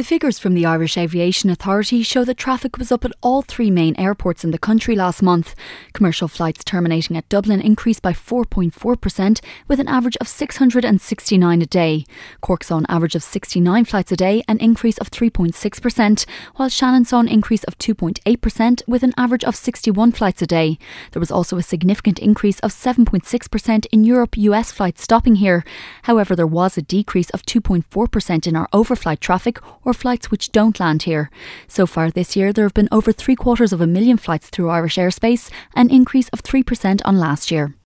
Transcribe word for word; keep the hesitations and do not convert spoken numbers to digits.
Figures from the Irish Aviation Authority show that traffic was up at all three main airports in the country last month. Commercial flights terminating at Dublin increased by four point four percent with an average of six hundred sixty-nine a day. Cork saw an average of sixty-nine flights a day, an increase of three point six percent, while Shannon saw an increase of two point eight percent with an average of sixty-one flights a day. There was also a significant increase of seven point six percent in Europe-U S flights stopping here. However, there was a decrease of two point four percent in our overflight traffic, or flights which don't land here. So far this year, there have been over three quarters of a million flights through Irish airspace, an increase of three percent on last year.